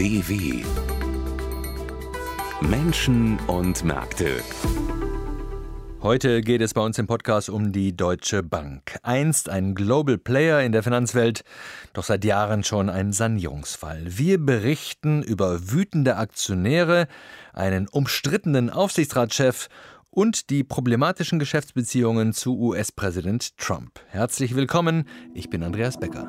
DW Menschen und Märkte. Heute geht es bei uns im Podcast um die Deutsche Bank. Einst ein Global Player in der Finanzwelt, doch seit Jahren schon ein Sanierungsfall. Wir berichten über wütende Aktionäre, einen umstrittenen Aufsichtsratschef und die problematischen Geschäftsbeziehungen zu US-Präsident Trump. Herzlich willkommen, ich bin Andreas Becker.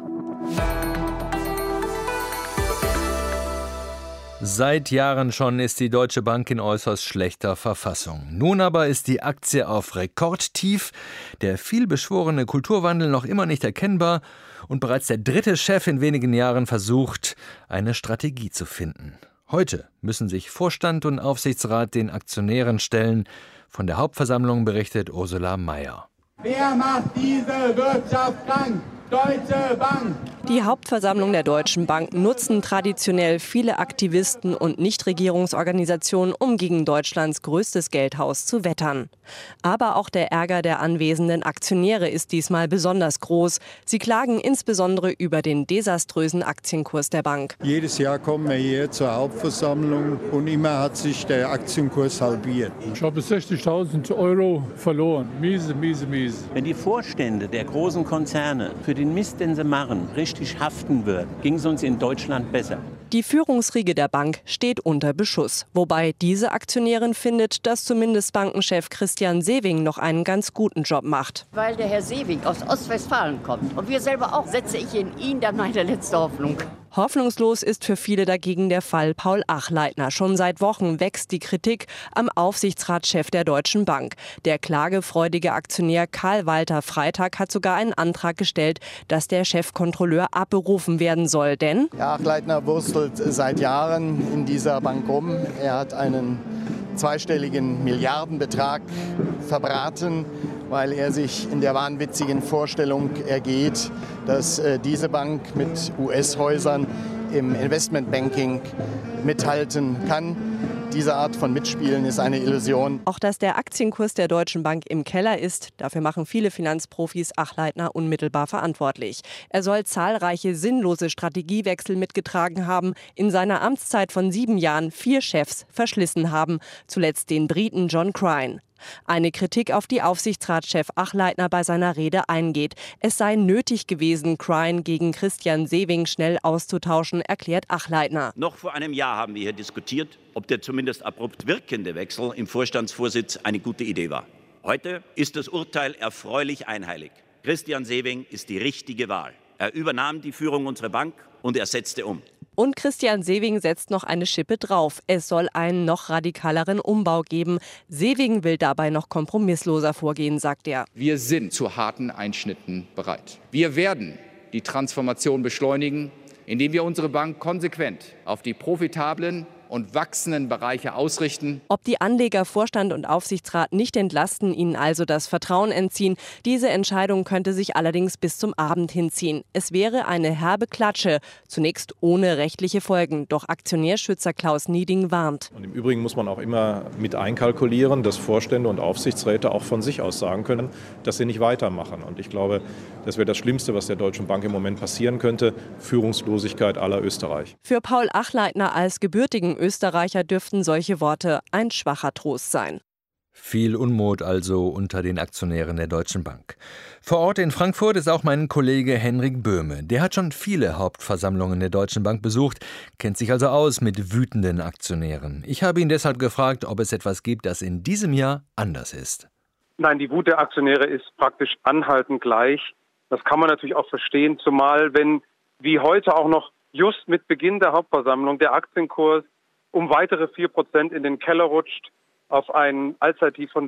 Seit Jahren schon ist die Deutsche Bank in äußerst schlechter Verfassung. Nun aber ist die Aktie auf Rekordtief, der vielbeschworene Kulturwandel noch immer nicht erkennbar und bereits der dritte Chef in wenigen Jahren versucht, eine Strategie zu finden. Heute müssen sich Vorstand und Aufsichtsrat den Aktionären stellen. Von der Hauptversammlung berichtet Ursula Mayer. Wer macht diese Wirtschaft krank? Deutsche Bank! Die Hauptversammlung der Deutschen Bank nutzen traditionell viele Aktivisten und Nichtregierungsorganisationen, um gegen Deutschlands größtes Geldhaus zu wettern. Aber auch der Ärger der anwesenden Aktionäre ist diesmal besonders groß. Sie klagen insbesondere über den desaströsen Aktienkurs der Bank. Jedes Jahr kommen wir hier zur Hauptversammlung und immer hat sich der Aktienkurs halbiert. Ich habe 60.000 € verloren. Miese. Wenn die Vorstände der großen Konzerne für den Mist, den sie machen, richtig haften würden, ging es uns in Deutschland besser. Die Führungsriege der Bank steht unter Beschuss. Wobei diese Aktionärin findet, dass zumindest Bankenchef Christian Sewing noch einen ganz guten Job macht. Weil der Herr Sewing aus Ostwestfalen kommt und wir selber auch, setze ich in ihn dann meine letzte Hoffnung. Hoffnungslos ist für viele dagegen der Fall Paul Achleitner. Schon seit Wochen wächst die Kritik am Aufsichtsratschef der Deutschen Bank. Der klagefreudige Aktionär Karl-Walter Freitag hat sogar einen Antrag gestellt, dass der Chefkontrolleur abberufen werden soll. Denn Herr Achleitner wurstelt seit Jahren in dieser Bank rum. Er hat einen zweistelligen Milliardenbetrag verbraten, weil er sich in der wahnwitzigen Vorstellung ergeht, dass diese Bank mit US-Häusern im Investmentbanking mithalten kann. Diese Art von Mitspielen ist eine Illusion. Auch dass der Aktienkurs der Deutschen Bank im Keller ist, dafür machen viele Finanzprofis Achleitner unmittelbar verantwortlich. Er soll zahlreiche sinnlose Strategiewechsel mitgetragen haben, in seiner Amtszeit von 7 Jahren 4 Chefs verschlissen haben, zuletzt den Briten John Crine. Eine Kritik auf die Aufsichtsratschef Achleitner bei seiner Rede eingeht. Es sei nötig gewesen, Crine gegen Christian Sewing schnell auszutauschen, erklärt Achleitner. Noch vor einem Jahr haben wir hier diskutiert, ob der zumindest abrupt wirkende Wechsel im Vorstandsvorsitz eine gute Idee war. Heute ist das Urteil erfreulich einhellig. Christian Sewing ist die richtige Wahl. Er übernahm die Führung unserer Bank und er setzte um. Und Christian Sewing setzt noch eine Schippe drauf. Es soll einen noch radikaleren Umbau geben. Sewing will dabei noch kompromissloser vorgehen, sagt er. Wir sind zu harten Einschnitten bereit. Wir werden die Transformation beschleunigen, indem wir unsere Bank konsequent auf die profitablen und wachsenden Bereiche ausrichten. Ob die Anleger, Vorstand und Aufsichtsrat nicht entlasten, ihnen also das Vertrauen entziehen, diese Entscheidung könnte sich allerdings bis zum Abend hinziehen. Es wäre eine herbe Klatsche, zunächst ohne rechtliche Folgen. Doch Aktionärschützer Klaus Nieding warnt. Und im Übrigen muss man auch immer mit einkalkulieren, dass Vorstände und Aufsichtsräte auch von sich aus sagen können, dass sie nicht weitermachen. Und ich glaube, das wäre das Schlimmste, was der Deutschen Bank im Moment passieren könnte, Führungslosigkeit à la Österreich. Für Paul Achleitner als gebürtigen Österreicher dürften solche Worte ein schwacher Trost sein. Viel Unmut also unter den Aktionären der Deutschen Bank. Vor Ort in Frankfurt ist auch mein Kollege Henrik Böhme. Der hat schon viele Hauptversammlungen der Deutschen Bank besucht, kennt sich also aus mit wütenden Aktionären. Ich habe ihn deshalb gefragt, ob es etwas gibt, das in diesem Jahr anders ist. Nein, die Wut der Aktionäre ist praktisch anhaltend gleich. Das kann man natürlich auch verstehen, zumal wenn wie heute auch noch just mit Beginn der Hauptversammlung der Aktienkurs um weitere 4% in den Keller rutscht auf ein Allzeittief von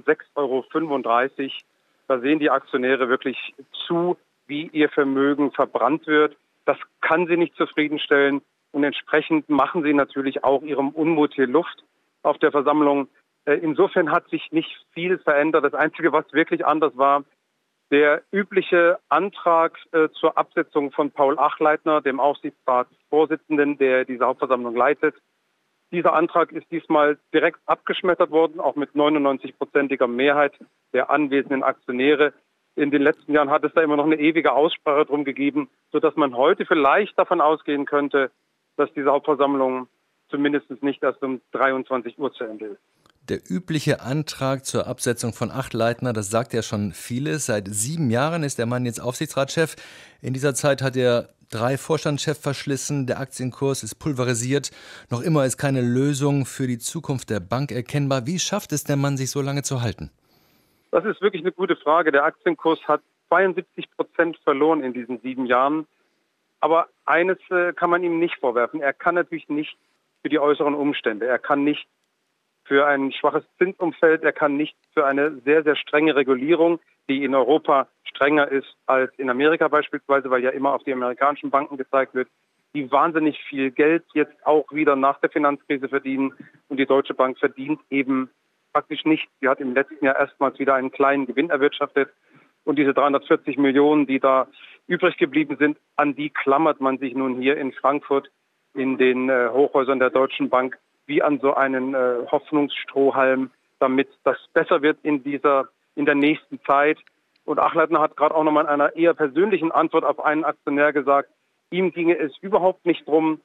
6,35 €. Da sehen die Aktionäre wirklich zu, wie ihr Vermögen verbrannt wird. Das kann sie nicht zufriedenstellen und entsprechend machen sie natürlich auch ihrem Unmut hier Luft auf der Versammlung. Insofern hat sich nicht viel verändert. Das Einzige, was wirklich anders war, der übliche Antrag zur Absetzung von Paul Achleitner, dem Aufsichtsratsvorsitzenden, der diese Hauptversammlung leitet. Dieser Antrag ist diesmal direkt abgeschmettert worden, auch mit 99%iger Mehrheit der anwesenden Aktionäre. In den letzten Jahren hat es da immer noch eine ewige Aussprache drum gegeben, sodass man heute vielleicht davon ausgehen könnte, dass diese Hauptversammlung zumindest nicht erst um 23 Uhr zu Ende ist. Der übliche Antrag zur Absetzung von Achtleitner, das sagt ja schon vieles. Seit 7 Jahren ist der Mann jetzt Aufsichtsratschef. In dieser Zeit hat er 3 Vorstandschefs verschlissen, der Aktienkurs ist pulverisiert. Noch immer ist keine Lösung für die Zukunft der Bank erkennbar. Wie schafft es der Mann, sich so lange zu halten? Das ist wirklich eine gute Frage. Der Aktienkurs hat 72% verloren in diesen 7 Jahren. Aber eines kann man ihm nicht vorwerfen. Er kann natürlich nicht für die äußeren Umstände. Er kann nicht für ein schwaches Zinsumfeld. Er kann nicht für eine sehr, sehr strenge Regulierung, die in Europa strenger ist als in Amerika beispielsweise, weil ja immer auf die amerikanischen Banken gezeigt wird, die wahnsinnig viel Geld jetzt auch wieder nach der Finanzkrise verdienen. Und die Deutsche Bank verdient eben praktisch nicht. Sie hat im letzten Jahr erstmals wieder einen kleinen Gewinn erwirtschaftet. Und diese 340 Millionen, die da übrig geblieben sind, an die klammert man sich nun hier in Frankfurt in den Hochhäusern der Deutschen Bank wie an so einen Hoffnungsstrohhalm, damit das besser wird in der nächsten Zeit. Und Achleitner hat gerade auch nochmal in einer eher persönlichen Antwort auf einen Aktionär gesagt, ihm ginge es überhaupt nicht darum,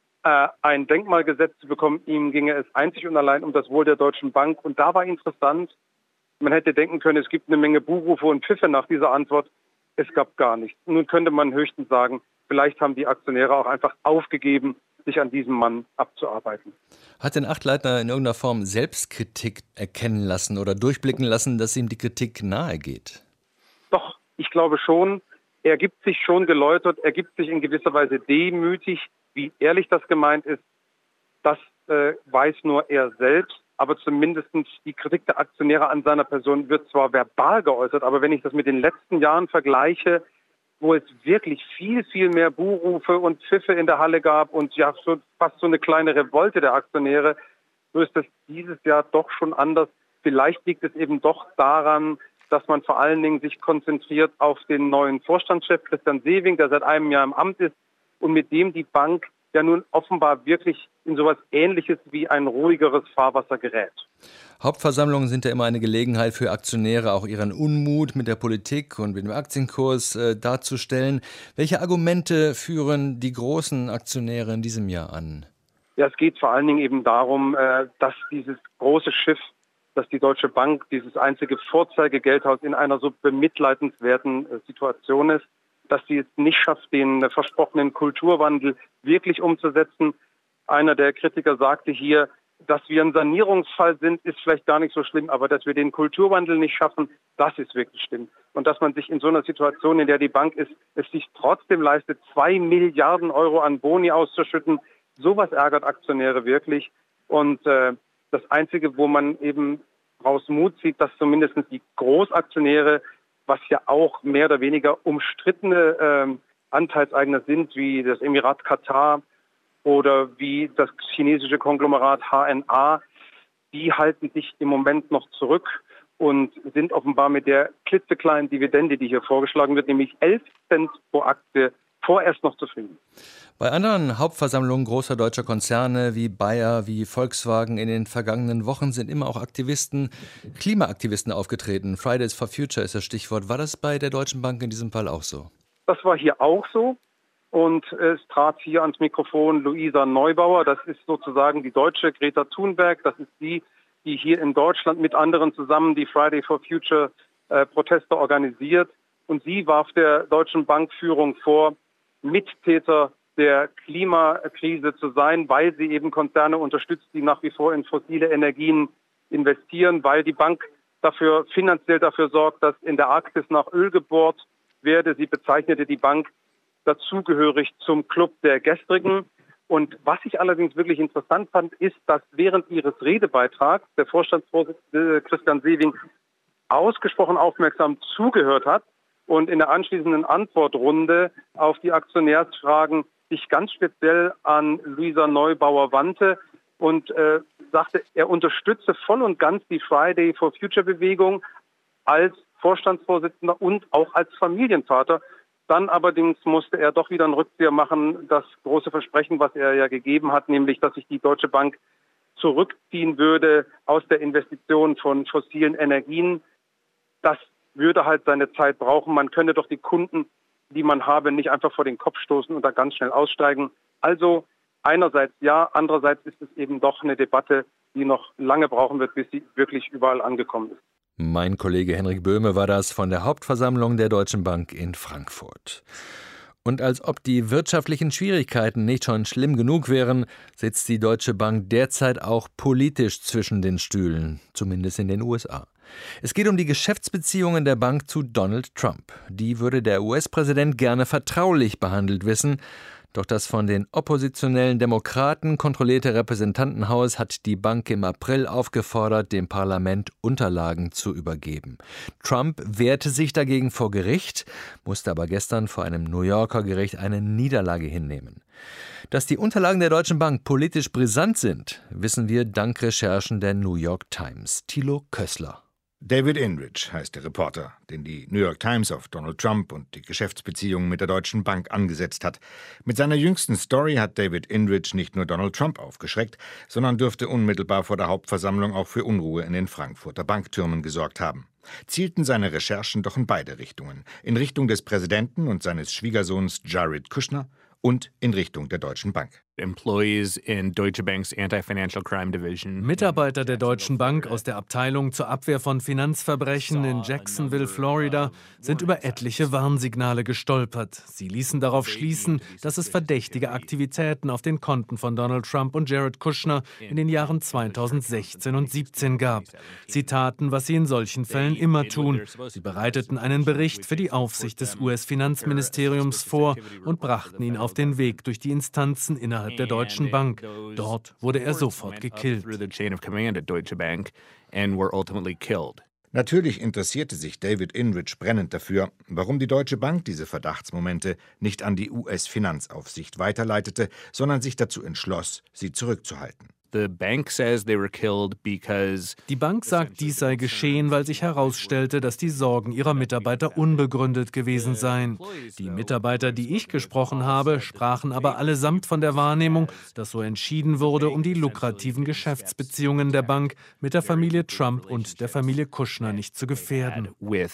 ein Denkmalgesetz zu bekommen. Ihm ginge es einzig und allein um das Wohl der Deutschen Bank. Und da war interessant, man hätte denken können, es gibt eine Menge Buhrufe und Pfiffe nach dieser Antwort. Es gab gar nichts. Nun könnte man höchstens sagen, vielleicht haben die Aktionäre auch einfach aufgegeben, sich an diesem Mann abzuarbeiten. Hat denn Achtleitner in irgendeiner Form Selbstkritik erkennen lassen oder durchblicken lassen, dass ihm die Kritik nahe geht? Doch, ich glaube schon. Er gibt sich schon geläutert, er gibt sich in gewisser Weise demütig. Wie ehrlich das gemeint ist, das weiß nur er selbst. Aber zumindest die Kritik der Aktionäre an seiner Person wird zwar verbal geäußert, aber wenn ich das mit den letzten Jahren vergleiche, wo es wirklich viel, viel mehr Buhrufe und Pfiffe in der Halle gab und ja fast so eine kleine Revolte der Aktionäre, so ist das dieses Jahr doch schon anders. Vielleicht liegt es eben doch daran, dass man vor allen Dingen sich konzentriert auf den neuen Vorstandschef Christian Sewing, der seit einem Jahr im Amt ist und mit dem die Bank ja nun offenbar wirklich in sowas Ähnliches wie ein ruhigeres Fahrwasser gerät. Hauptversammlungen sind ja immer eine Gelegenheit für Aktionäre, auch ihren Unmut mit der Politik und mit dem Aktienkurs darzustellen. Welche Argumente führen die großen Aktionäre in diesem Jahr an? Ja, es geht vor allen Dingen eben darum, dass dieses große Schiff, dass die Deutsche Bank, dieses einzige Vorzeigegeldhaus in einer so bemitleidenswerten Situation ist, dass sie es nicht schafft, den versprochenen Kulturwandel wirklich umzusetzen. Einer der Kritiker sagte hier, dass wir ein Sanierungsfall sind, ist vielleicht gar nicht so schlimm, aber dass wir den Kulturwandel nicht schaffen, das ist wirklich schlimm. Und dass man sich in so einer Situation, in der die Bank ist, es sich trotzdem leistet, 2 Milliarden Euro an Boni auszuschütten, sowas ärgert Aktionäre wirklich. Und das Einzige, wo man eben raus Mut sieht, dass zumindest die Großaktionäre, was ja auch mehr oder weniger umstrittene Anteilseigner sind, wie das Emirat Katar oder wie das chinesische Konglomerat HNA, die halten sich im Moment noch zurück und sind offenbar mit der klitzekleinen Dividende, die hier vorgeschlagen wird, nämlich 11 Cent pro Aktie, vorerst noch zufrieden. Bei anderen Hauptversammlungen großer deutscher Konzerne wie Bayer, wie Volkswagen in den vergangenen Wochen sind immer auch Klimaaktivisten aufgetreten. Fridays for Future ist das Stichwort. War das bei der Deutschen Bank in diesem Fall auch so? Das war hier auch so. Und es trat hier ans Mikrofon Luisa Neubauer. Das ist sozusagen die deutsche Greta Thunberg. Das ist die hier in Deutschland mit anderen zusammen die Friday for Future Proteste organisiert. Und sie warf der Deutschen Bankführung vor, Mittäter der Klimakrise zu sein, weil sie eben Konzerne unterstützt, die nach wie vor in fossile Energien investieren, weil die Bank finanziell dafür sorgt, dass in der Arktis nach Öl gebohrt werde. Sie bezeichnete die Bank dazugehörig zum Club der Gestrigen. Und was ich allerdings wirklich interessant fand, ist, dass während ihres Redebeitrags der Vorstandsvorsitzende Christian Sewing ausgesprochen aufmerksam zugehört hat und in der anschließenden Antwortrunde auf die Aktionärsfragen sich ganz speziell an Luisa Neubauer wandte und sagte, er unterstütze voll und ganz die Friday for Future Bewegung als Vorstandsvorsitzender und auch als Familienvater. Dann allerdings musste er doch wieder einen Rückzieher machen, das große Versprechen, was er ja gegeben hat, nämlich, dass sich die Deutsche Bank zurückziehen würde aus der Investition von fossilen Energien. Das würde halt seine Zeit brauchen. Man könne doch die Kunden, die man habe, nicht einfach vor den Kopf stoßen und da ganz schnell aussteigen. Also einerseits ja, andererseits ist es eben doch eine Debatte, die noch lange brauchen wird, bis sie wirklich überall angekommen ist. Mein Kollege Henrik Böhme war das von der Hauptversammlung der Deutschen Bank in Frankfurt. Und als ob die wirtschaftlichen Schwierigkeiten nicht schon schlimm genug wären, sitzt die Deutsche Bank derzeit auch politisch zwischen den Stühlen, zumindest in den USA. Es geht um die Geschäftsbeziehungen der Bank zu Donald Trump. Die würde der US-Präsident gerne vertraulich behandelt wissen. Doch das von den oppositionellen Demokraten kontrollierte Repräsentantenhaus hat die Bank im April aufgefordert, dem Parlament Unterlagen zu übergeben. Trump wehrte sich dagegen vor Gericht, musste aber gestern vor einem New Yorker Gericht eine Niederlage hinnehmen. Dass die Unterlagen der Deutschen Bank politisch brisant sind, wissen wir dank Recherchen der New York Times. Thilo Kössler. David Inrich heißt der Reporter, den die New York Times auf Donald Trump und die Geschäftsbeziehungen mit der Deutschen Bank angesetzt hat. Mit seiner jüngsten Story hat David Inrich nicht nur Donald Trump aufgeschreckt, sondern dürfte unmittelbar vor der Hauptversammlung auch für Unruhe in den Frankfurter Banktürmen gesorgt haben. Zielten seine Recherchen doch in beide Richtungen. In Richtung des Präsidenten und seines Schwiegersohns Jared Kushner und in Richtung der Deutschen Bank. Mitarbeiter der Deutschen Bank aus der Abteilung zur Abwehr von Finanzverbrechen in Jacksonville, Florida, sind über etliche Warnsignale gestolpert. Sie ließen darauf schließen, dass es verdächtige Aktivitäten auf den Konten von Donald Trump und Jared Kushner in den Jahren 2016 und 2017 gab. Sie taten, was sie in solchen Fällen immer tun. Sie bereiteten einen Bericht für die Aufsicht des US-Finanzministeriums vor und brachten ihn auf den Weg durch die Instanzen innerhalb der Deutschen Bank. Dort wurde er sofort gekillt. Natürlich interessierte sich David Inrich brennend dafür, warum die Deutsche Bank diese Verdachtsmomente nicht an die US-Finanzaufsicht weiterleitete, sondern sich dazu entschloss, sie zurückzuhalten. Die Bank sagt, dies sei geschehen, weil sich herausstellte, dass die Sorgen ihrer Mitarbeiter unbegründet gewesen seien. Die Mitarbeiter, die ich gesprochen habe, sprachen aber allesamt von der Wahrnehmung, dass so entschieden wurde, um die lukrativen Geschäftsbeziehungen der Bank mit der Familie Trump und der Familie Kushner nicht zu gefährden.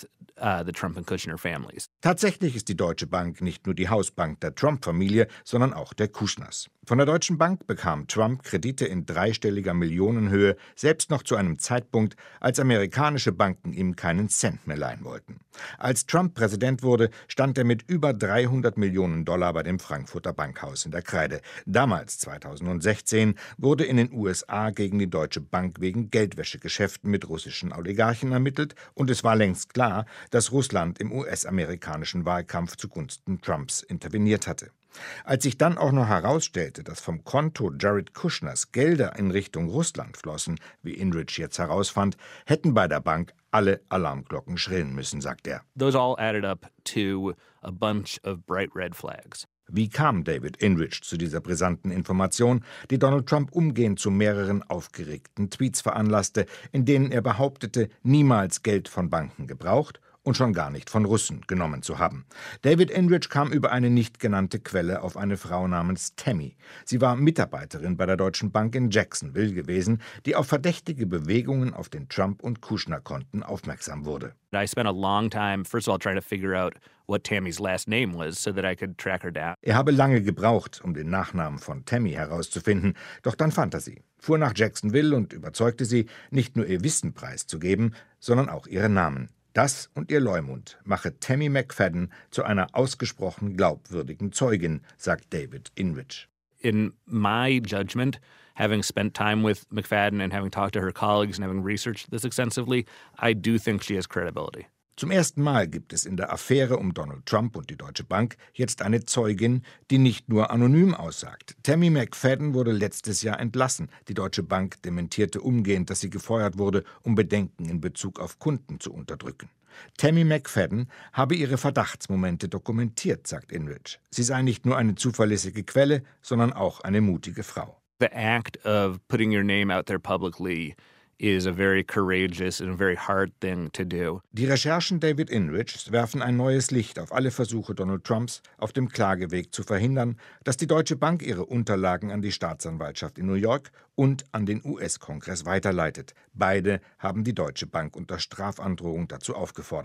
Tatsächlich ist die Deutsche Bank nicht nur die Hausbank der Trump-Familie, sondern auch der Kushners. Von der Deutschen Bank bekam Trump Kredite in dreistelliger Millionenhöhe, selbst noch zu einem Zeitpunkt, als amerikanische Banken ihm keinen Cent mehr leihen wollten. Als Trump Präsident wurde, stand er mit über $300 Millionen bei dem Frankfurter Bankhaus in der Kreide. Damals, 2016, wurde in den USA gegen die Deutsche Bank wegen Geldwäschegeschäften mit russischen Oligarchen ermittelt und es war längst klar, dass Russland im US-amerikanischen Wahlkampf zugunsten Trumps interveniert hatte. Als sich dann auch noch herausstellte, dass vom Konto Jared Kushners Gelder in Richtung Russland flossen, wie Inrich jetzt herausfand, hätten bei der Bank alle Alarmglocken schrillen müssen, sagt er. Those all added up to a bunch of bright red flags. Wie kam David Inrich zu dieser brisanten Information, die Donald Trump umgehend zu mehreren aufgeregten Tweets veranlasste, in denen er behauptete, niemals Geld von Banken gebraucht und schon gar nicht von Russen genommen zu haben. David Inrich kam über eine nicht genannte Quelle auf eine Frau namens Tammy. Sie war Mitarbeiterin bei der Deutschen Bank in Jacksonville gewesen, die auf verdächtige Bewegungen auf den Trump- und Kushner-Konten aufmerksam wurde. I spent a long time, first of all, trying to figure out what Tammy's last name was, so that I could track her down. Er habe lange gebraucht, um den Nachnamen von Tammy herauszufinden, doch dann fand er sie, fuhr nach Jacksonville und überzeugte sie, nicht nur ihr Wissen preiszugeben, sondern auch ihren Namen. Das und ihr Leumund mache Tammy McFadden zu einer ausgesprochen glaubwürdigen Zeugin, sagt David Inrich. In my judgment, having spent time with McFadden and having talked to her colleagues and having researched this extensively, I do think she has credibility. Zum ersten Mal gibt es in der Affäre um Donald Trump und die Deutsche Bank jetzt eine Zeugin, die nicht nur anonym aussagt. Tammy McFadden wurde letztes Jahr entlassen. Die Deutsche Bank dementierte umgehend, dass sie gefeuert wurde, um Bedenken in Bezug auf Kunden zu unterdrücken. Tammy McFadden habe ihre Verdachtsmomente dokumentiert, sagt Inrich. Sie sei nicht nur eine zuverlässige Quelle, sondern auch eine mutige Frau. The act of putting your name out there publicly is a very courageous and a very hard thing to do. Die Recherchen David Inrichs werfen ein neues Licht auf alle Versuche Donald Trumps, auf dem Klageweg zu verhindern, dass die Deutsche Bank ihre Unterlagen an die Staatsanwaltschaft in New York und an den US-Kongress weiterleitet. Beide haben die Deutsche Bank unter Strafandrohung dazu aufgefordert.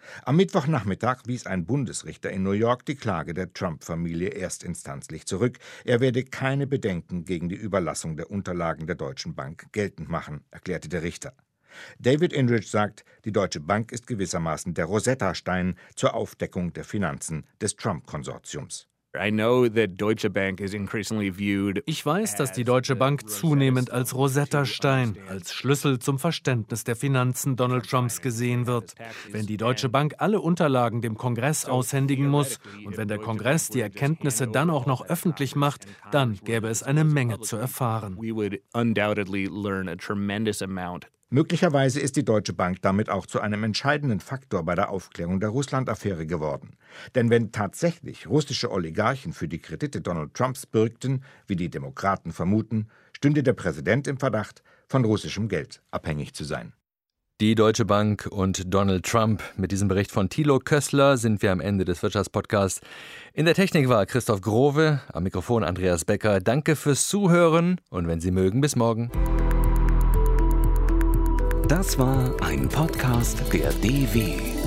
Am Mittwochnachmittag wies ein Bundesrichter in New York die Klage der Trump-Familie erstinstanzlich zurück. Er werde keine Bedenken gegen die Überlassung der Unterlagen der Deutschen Bank geltend machen, erklärte der Richter. David Enrich sagt, die Deutsche Bank ist gewissermaßen der Rosetta-Stein zur Aufdeckung der Finanzen des Trump-Konsortiums. Ich weiß, dass die Deutsche Bank zunehmend als Rosetta-Stein, als Schlüssel zum Verständnis der Finanzen Donald Trumps gesehen wird. Wenn die Deutsche Bank alle Unterlagen dem Kongress aushändigen muss und wenn der Kongress die Erkenntnisse dann auch noch öffentlich macht, dann gäbe es eine Menge zu erfahren. Möglicherweise ist die Deutsche Bank damit auch zu einem entscheidenden Faktor bei der Aufklärung der Russland-Affäre geworden. Denn wenn tatsächlich russische Oligarchen für die Kredite Donald Trumps bürgten, wie die Demokraten vermuten, stünde der Präsident im Verdacht, von russischem Geld abhängig zu sein. Die Deutsche Bank und Donald Trump. Mit diesem Bericht von Thilo Kössler sind wir am Ende des Wirtschaftspodcasts. In der Technik war Christoph Growe, am Mikrofon Andreas Becker. Danke fürs Zuhören und wenn Sie mögen, bis morgen. Das war ein Podcast der DW.